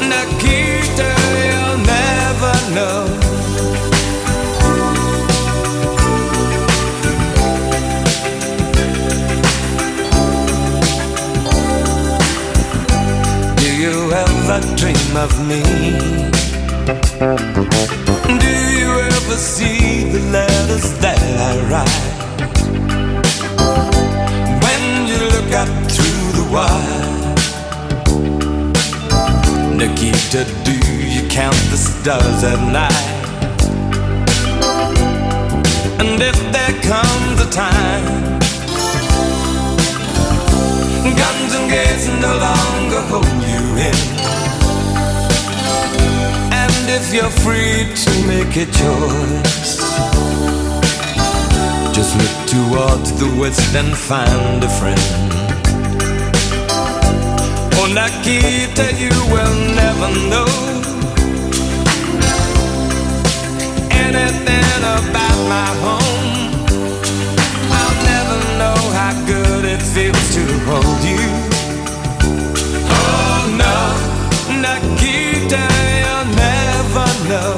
Nikita, you'll never know. Do you ever dream of me? Do you ever see the letters that I write? When you look up through the wire, Nikita, do you count the stars at night? And if there comes a time guns and gates no longer hold you in, and if you're free to make a choice, just look towards the west and find a friend. Oh, Nikita, you will never know anything about my home. I'll never know how good it feels to hold you. Oh no, Nikita, you'll never know.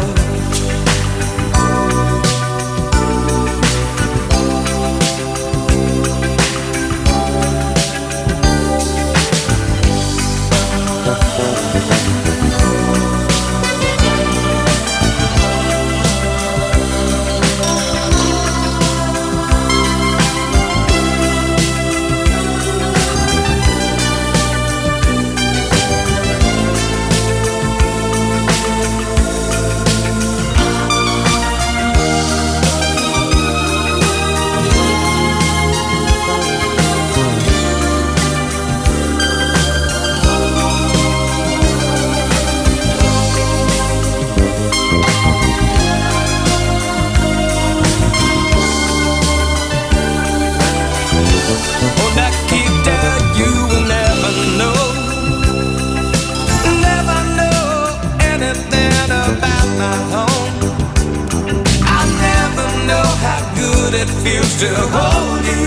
It feels to hold you.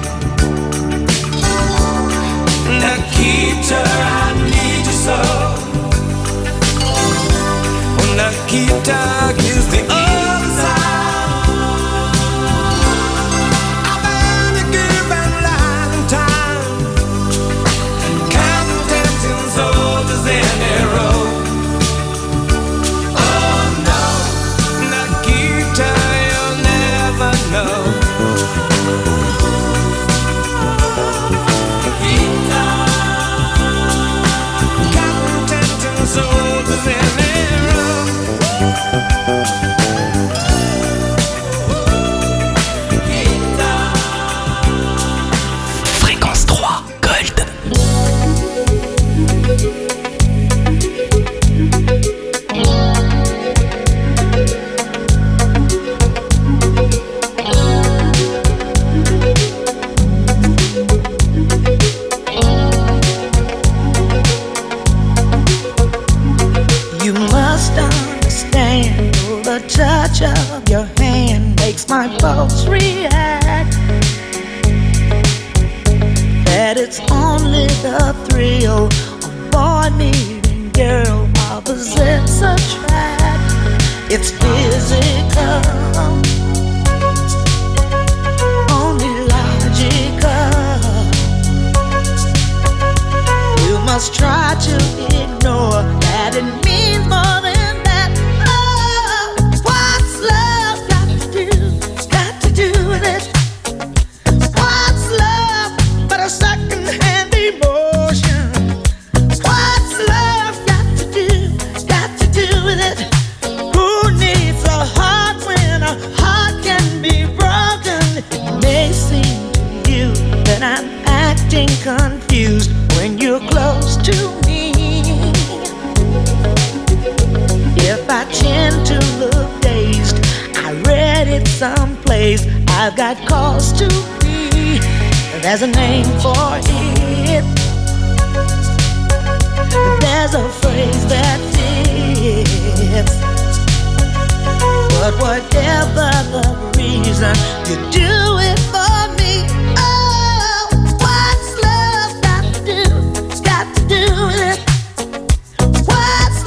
Nikita, I need you so. Oh, Nikita, use the other side. I've been a given long time, counting tempting soldiers in a row. Oh no, Nikita, you'll never know. Fréquence 3, Gold. You must understand, the touch of your hand makes my pulse react. That it's only the thrill of boy meeting girl opposites attract. It's physical, only logical. You must try to ignore that it means more than that. Oh, what's love got to do? Got to do with it. What's love but a second-hand emotion? What's love got to do? Got to do with it. Who needs a heart when a heart can be broken? It may seem to you that I'm acting confused when you're close to me. If I tend to look dazed, I read it someplace. I've got cause to be. There's a name for it. There's a phrase that fits. But whatever the reason, you do it for me. Oh, what's love got to do? Got to do with it. What's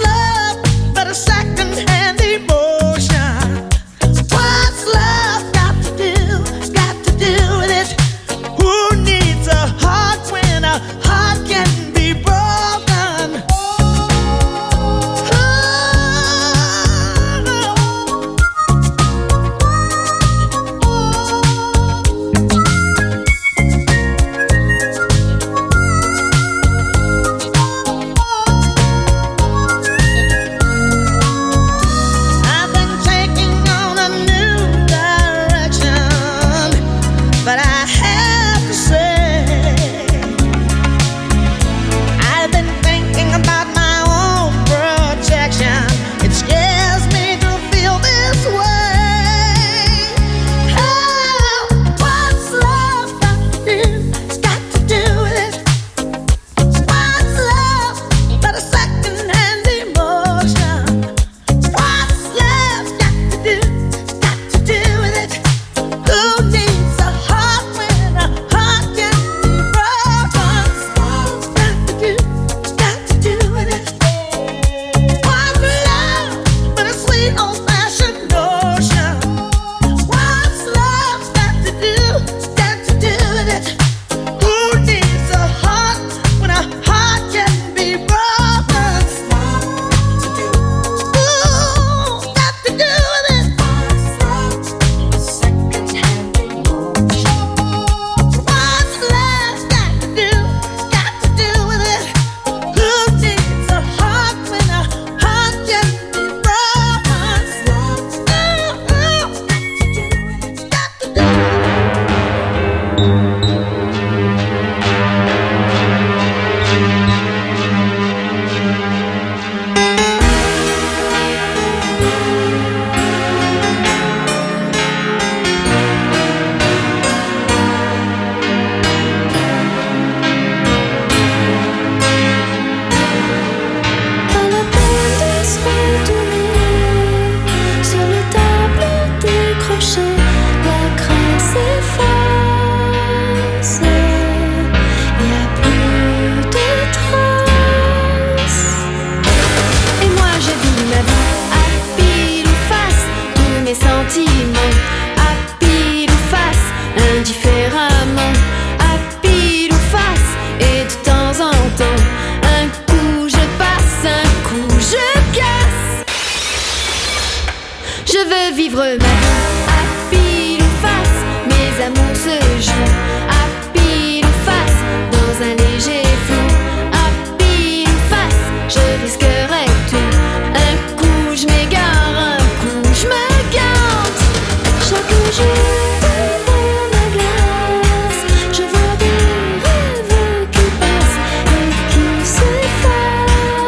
Je veux vivre ma vie à pile ou face. Mes amours se jouent à pile ou face. Dans un léger flou, à pile ou face. Je risquerai tout. Un coup je m'égare, un coup je me gante. Chaque jour devant ma glace, je vois des rêves qui passent et qui s'effacent.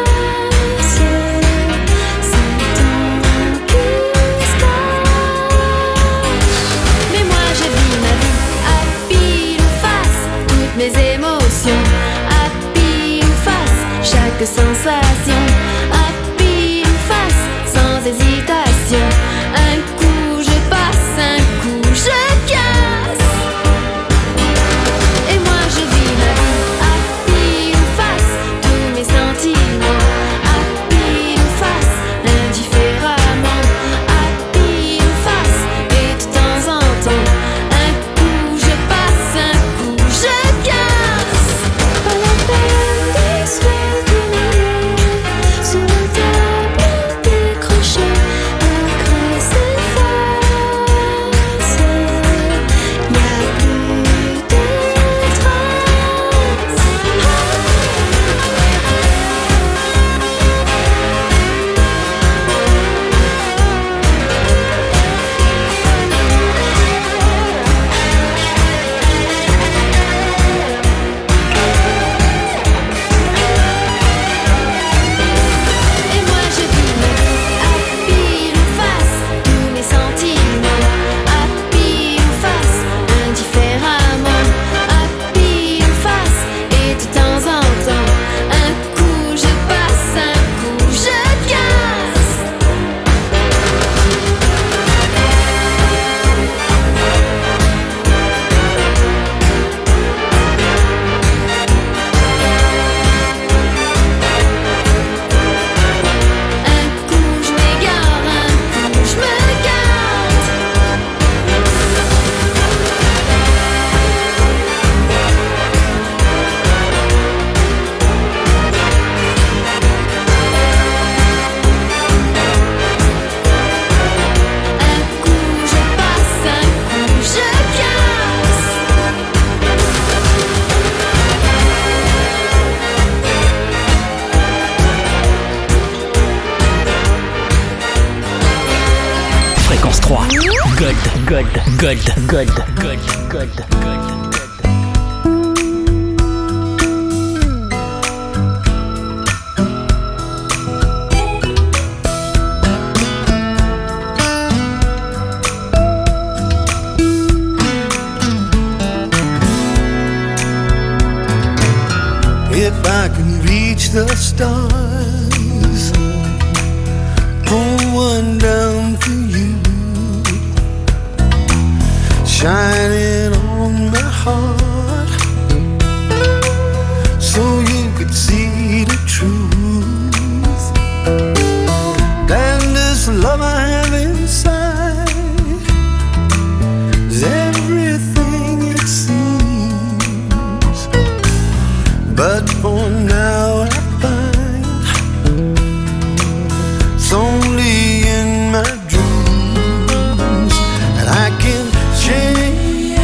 C'est temps qui se cache. Mais moi je vis ma vie à pile ou face. Toutes mes émotions à pile ou face. Chaque sensation à pile ou face. Sans hésitation. Un coup je passe, un coup je casse. Et moi je vis ma vie à pile ou face. Tous mes sentiments à pile ou face. Indifféremment à pile ou face. Et de temps en temps, un coup je passe, un coup je casse. Pas la peine d'essuyer du malheur. Sur la table décrochée, la craie s'efface. Y'a plus de traces. Et moi je vis ma vie à pile ou face. Tous mes sentiments à pile ou face. Indifféremment à pile ou face. Et de temps en temps, un coup je passe, un coup je casse. Un coup je m'égare, un coup je me gâte. Un coup je passe, un coup je casse. Fréquence 3. Gold, gold, gold, gold, gold, gold, gold. If I can reach the stars, pull one down for you, shining on my heart, so you could see the truth. And this love I have inside is everything it seems. But for now I find it's only in my dreams that I can change.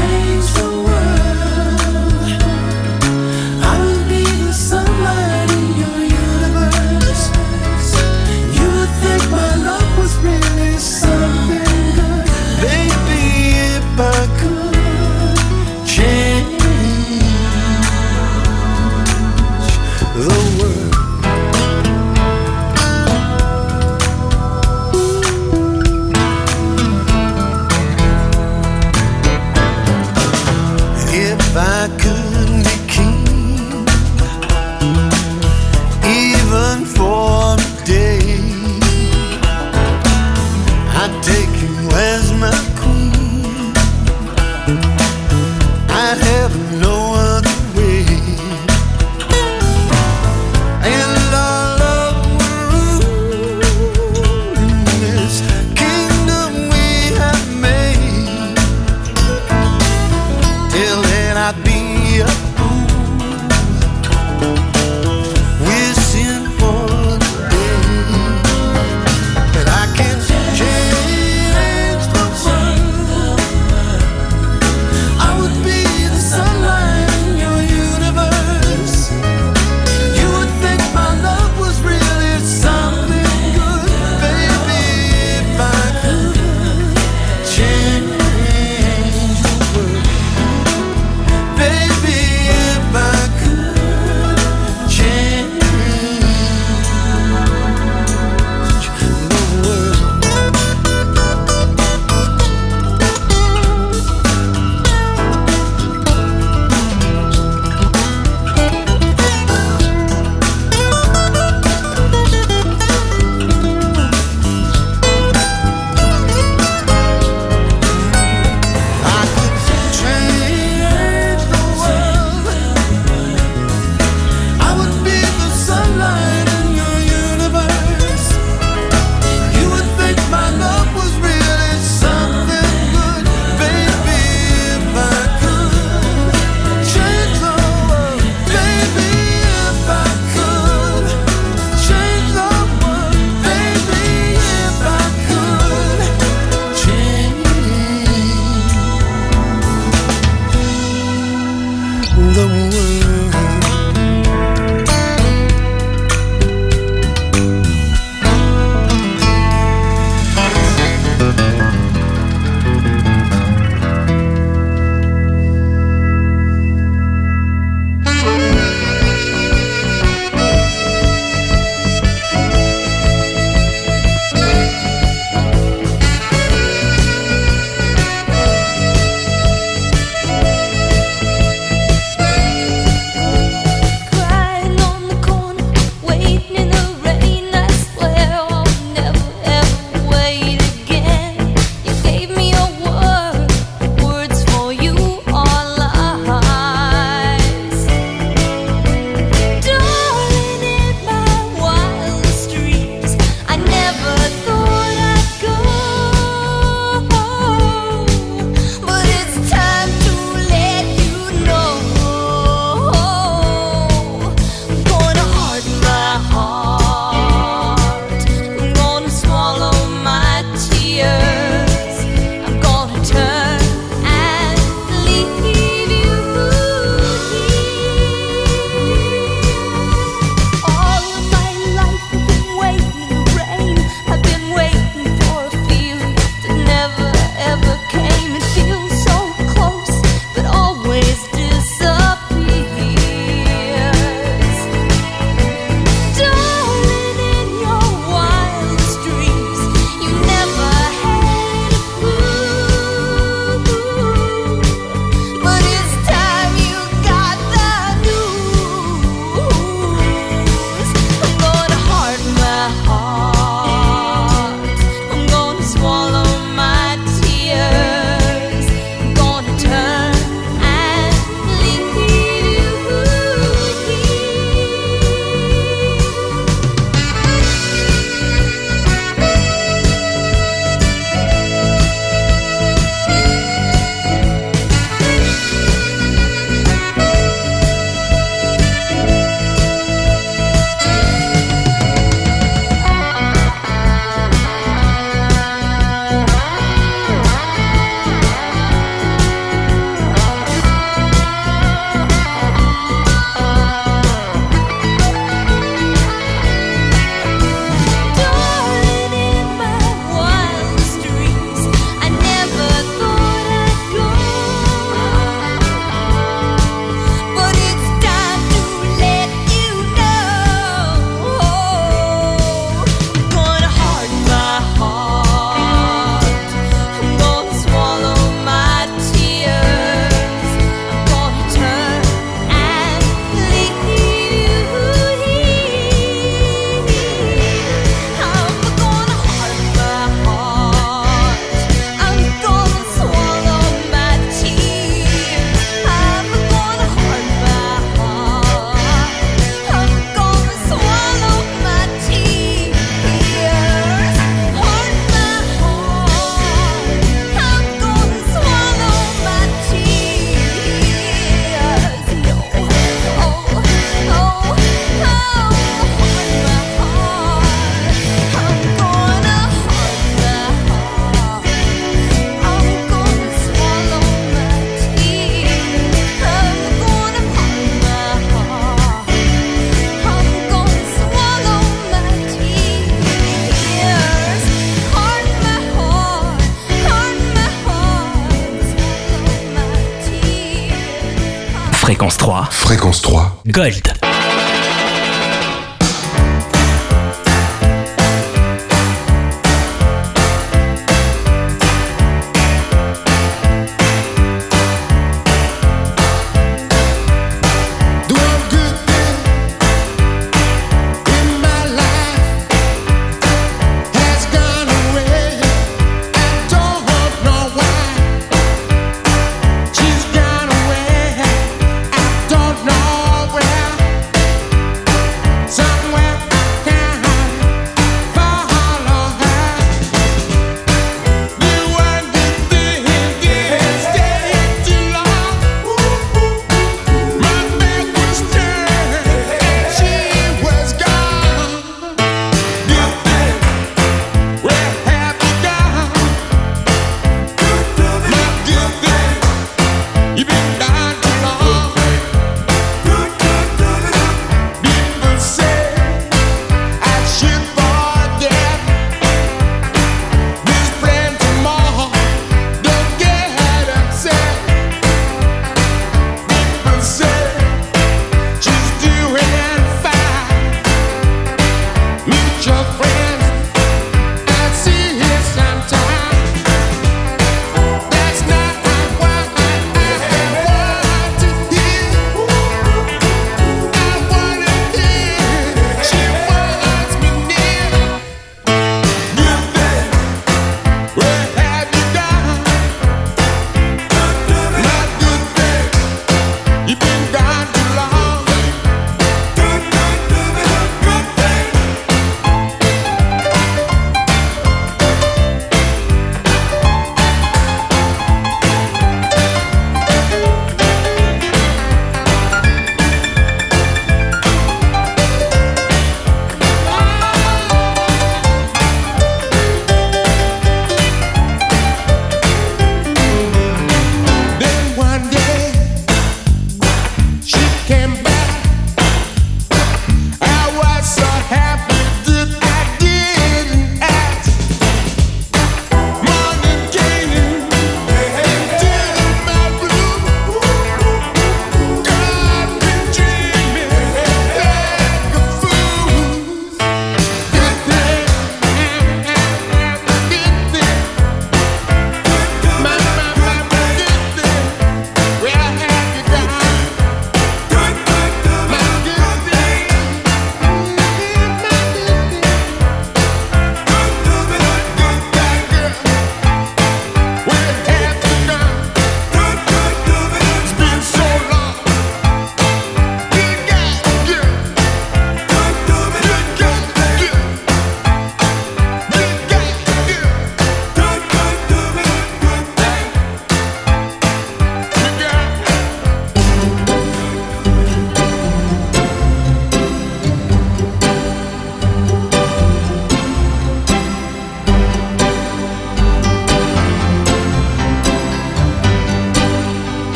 Fréquence 3. Fréquence 3. Gold.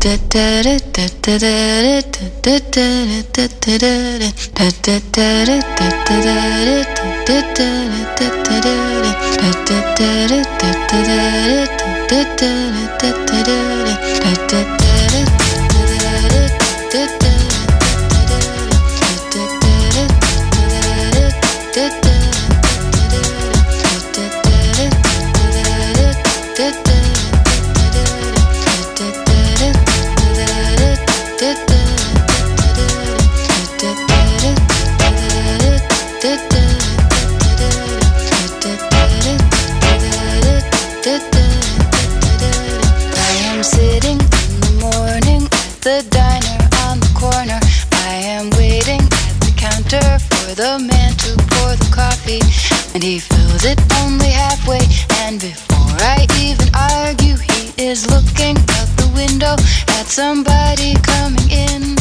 The man to pour the coffee, and he fills it only halfway. And before I even argue, he is looking out the window at somebody coming in.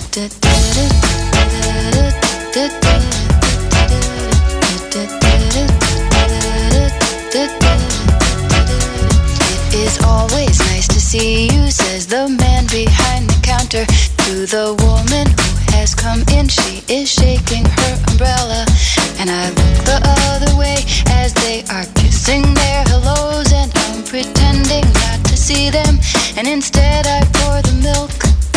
It is always nice to see you, says the man behind the counter to the woman who has come in. She is shaking her umbrella, and I look the other way as they are kissing their hellos, and I'm pretending not to see them, and instead I pour the milk.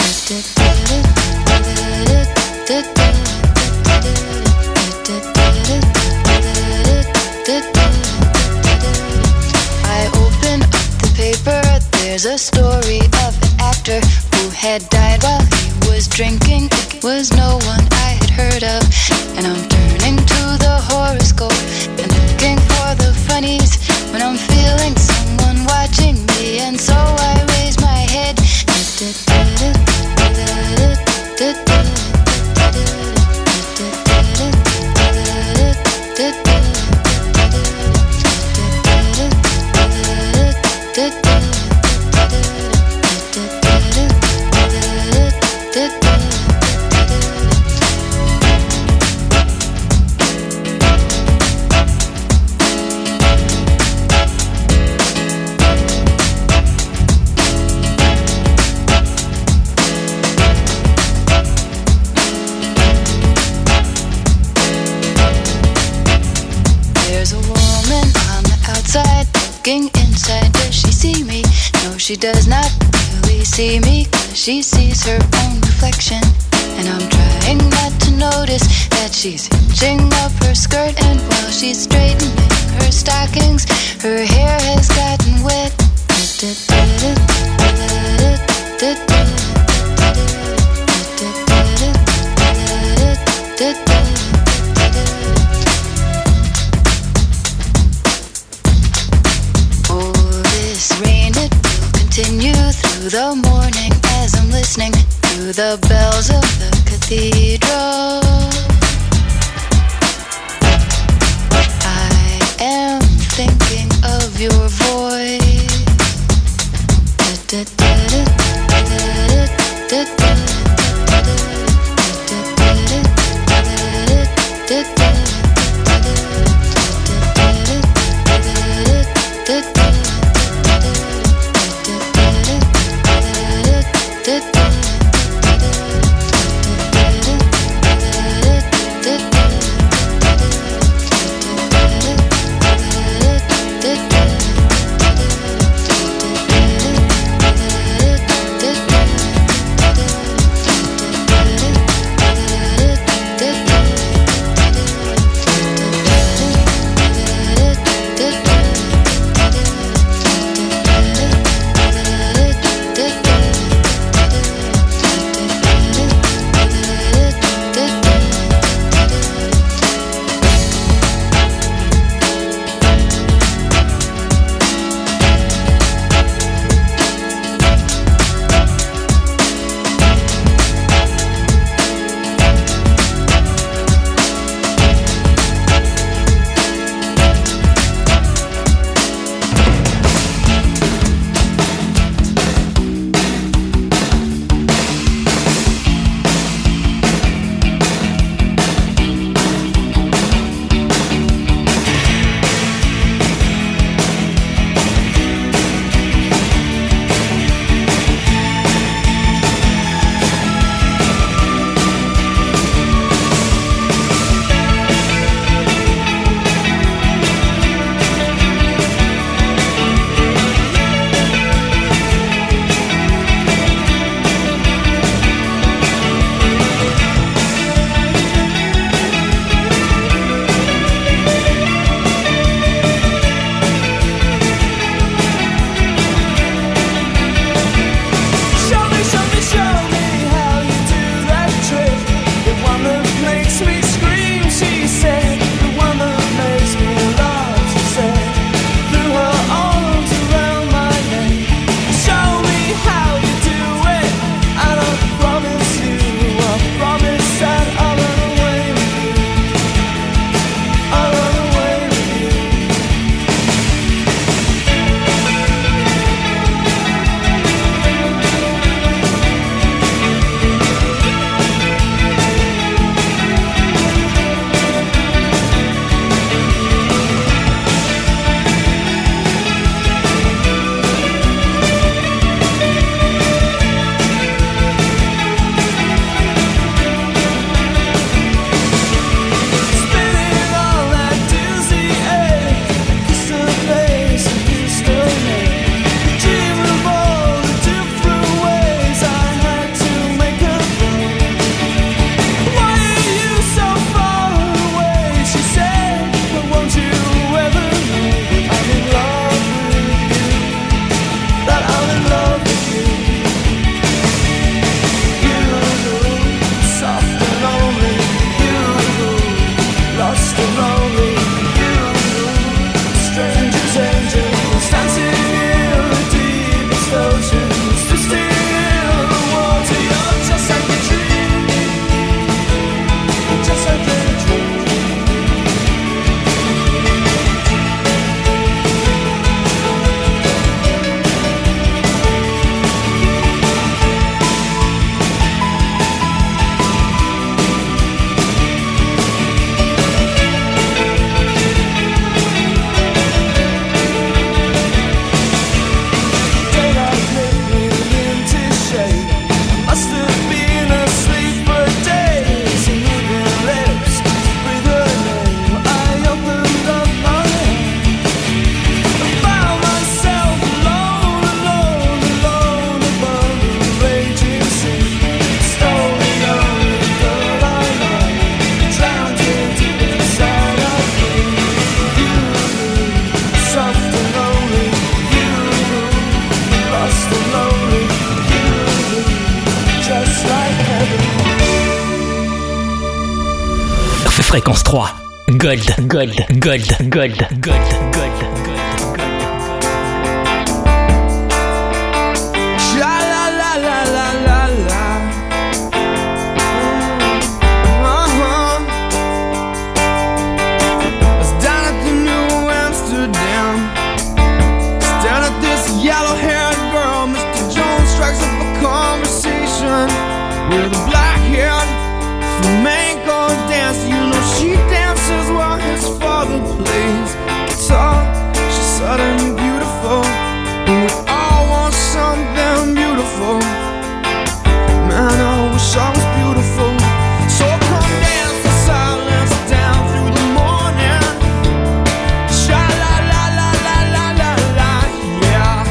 I open up the paper, there's a story of an actor who had died while he was drinking. It was no one I had heard of, and I'm turning to the horoscope and looking for the funnies when I'm feeling someone watching me, and so I raise my head. Inside, does she see me? No, she does not really see me, 'cause she sees her own reflection. And I'm trying not to notice that she's hitching up her skirt, and while she's straightening her stockings, her hair has gotten wet. Continue through the morning as I'm listening to the bells of the cathedral. I am thinking of your voice. slowly, just like heaven. Fréquence 3. Gold, gold, gold, gold, gold, gold, gold. With a black-haired flamenco dancer, you know she dances while his father plays guitar. She's suddenly beautiful, and we all want something beautiful. Man, I wish I was beautiful. So come dance the silence down through the morning. Sha-la-la-la-la-la-la-la, yeah.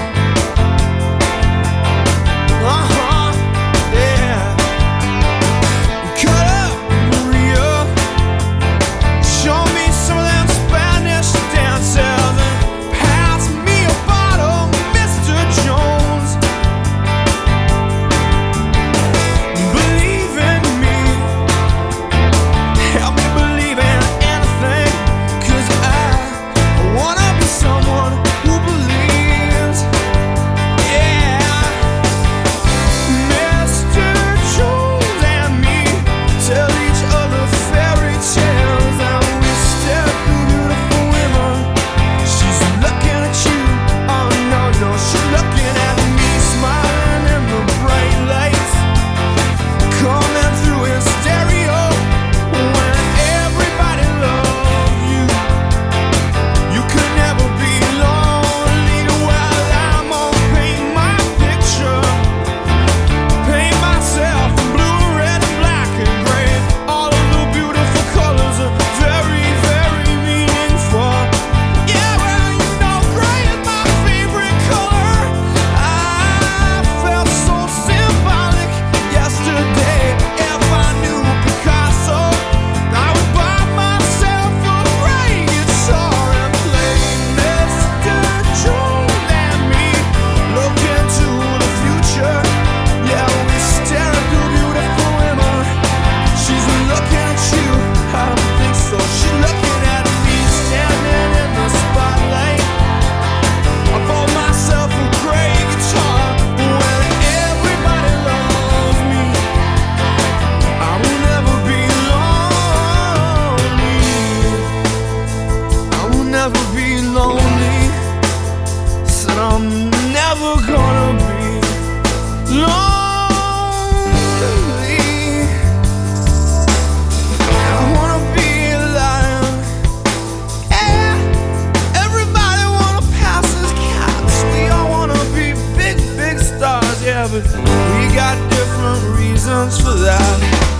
But we got different reasons for that.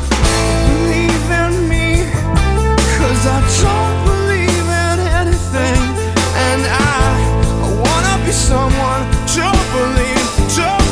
Believe in me, 'cause I don't believe in anything. And I wanna be someone to believe, yeah.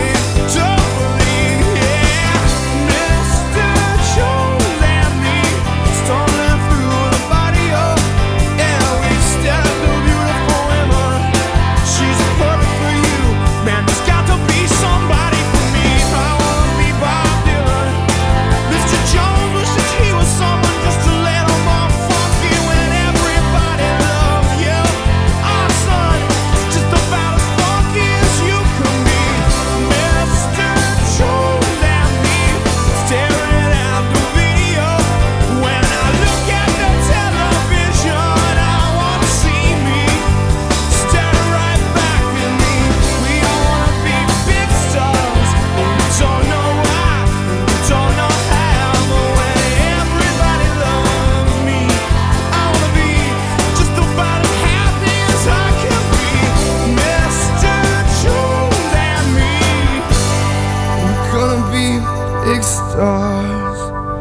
Mr. Jones and me, storming through the barrio. Yeah, we stare at the beautiful women. She's perfect for you, man, there's got to be somebody for me. I wanna be Bob Dylan. Mr. Jones wishes he was someone just a little more funky when everybody loves you. Our son is just about as funky as you can be. Mr. Jones and me, staring at the video. When I look at the television, I wanna see me staring right back at me. We all wanna be big stars, but we don't know why, we don't know how. But when everybody loves me, I wanna be just about as happy as I can be. Mr. Jones and me, we're gonna be big stars.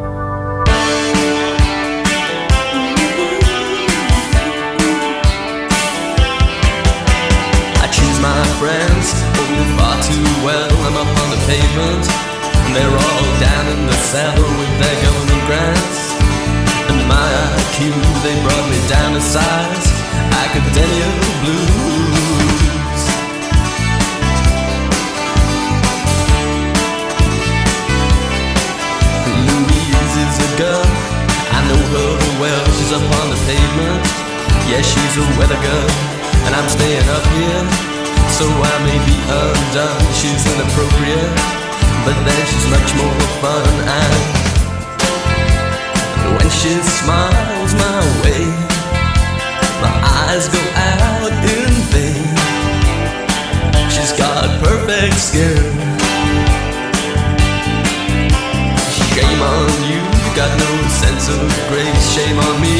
I choose my friends, oh far too well. I'm up on the pavement, and they're all down in the cellar with their government grants. And my IQ, they brought me down to size. Academia blues. clothes up on the pavement. Yeah, she's a weather girl, and I'm staying up here, so I may be undone. She's inappropriate, but then she's much more fun. And when she smiles my way, my eyes go out in vain. She's got perfect skin. Shame on you, you got no sense of grace. Shame on me,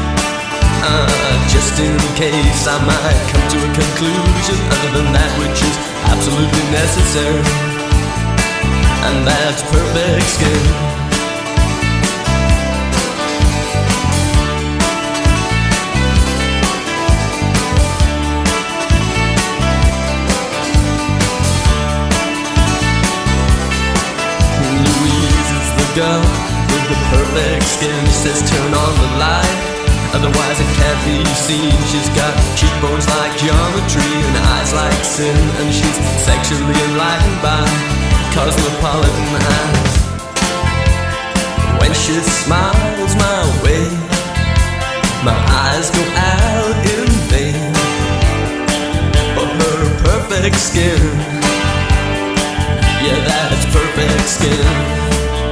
just in case I might come to a conclusion other than that which is absolutely necessary, and that's perfect skin. Girl with the perfect skin, she says turn on the light, otherwise it can't be seen. She's got cheekbones like geometry and eyes like sin, and she's sexually enlightened by cosmopolitan eyes. When she smiles my way, my eyes go out in vain. For her perfect skin, yeah, that's perfect skin.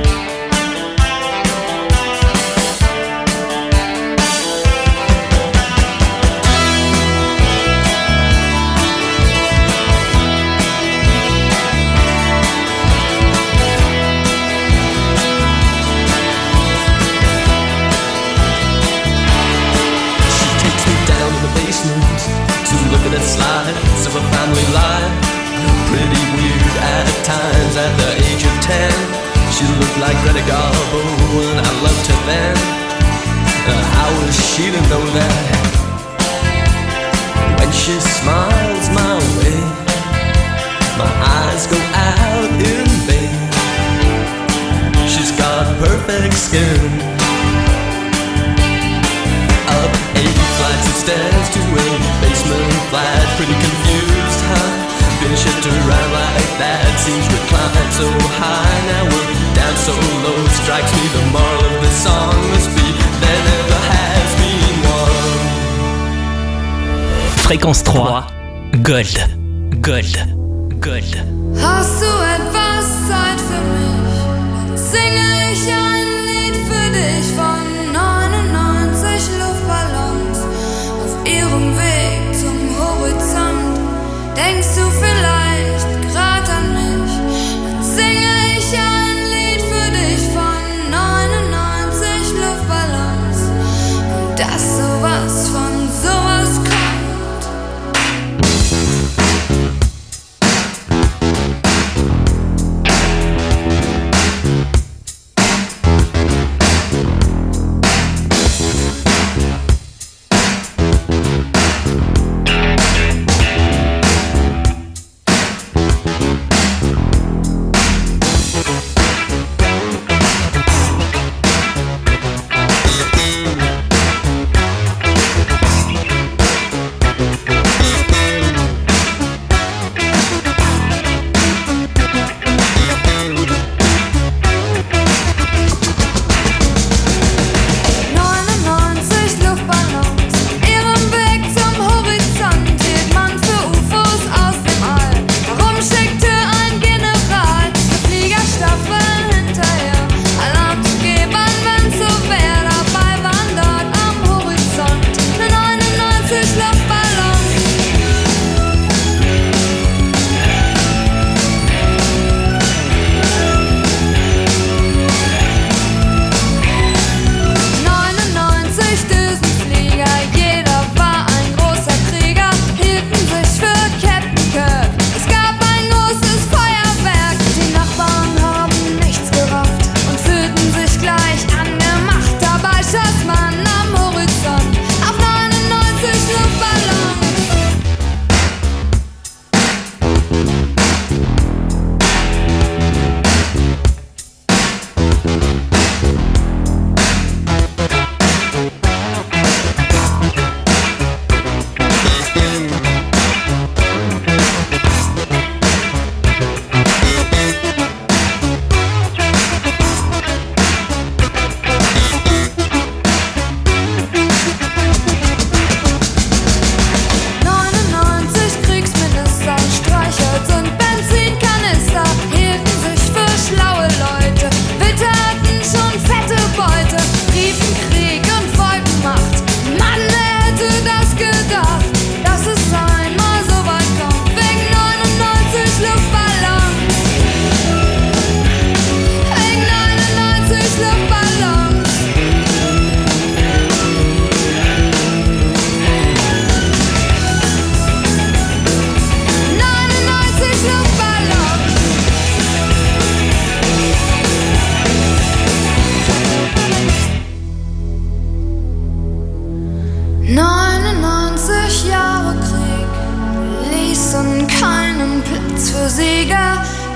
Slides of a family life, pretty weird at times. At the age of 10, she looked like Greta Garbo, and I loved her then. How was she to know that? When she smiles my way, my eyes go out in vain. She's got perfect skin. Up 8 flights of stairs to a basement flat, pretty confused, huh? Been shipped around like that, seems reclined so high. Now we're down so low, strikes me the moral of the song must be there never has been one. Fréquence 3, Gold, Gold, Gold. Hast du etwas Zeit für mich? Singe ich ein Lied für dich von 99 Luftballons auf ihrem Weg zum Horizont. Denkst du vielleicht grad an mich? Dann singe ich ein Lied für dich von 99 Luftballons und dass sowas von sowas kommt.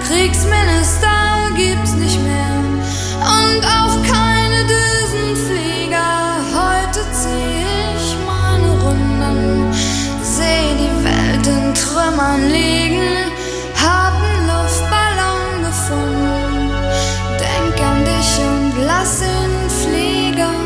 Kriegsminister gibt's nicht mehr und auch keine Düsenflieger. Heute zieh ich meine Runden, seh die Welt in Trümmern liegen, hab 'n Luftballon gefunden, denk an dich und lass ihn fliegen.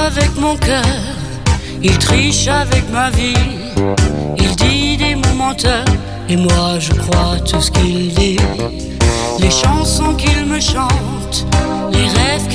avec mon cœur, il triche avec ma vie. Il dit des mots menteurs, et moi je crois tout ce qu'il dit. Les chansons qu'il me chante, les rêves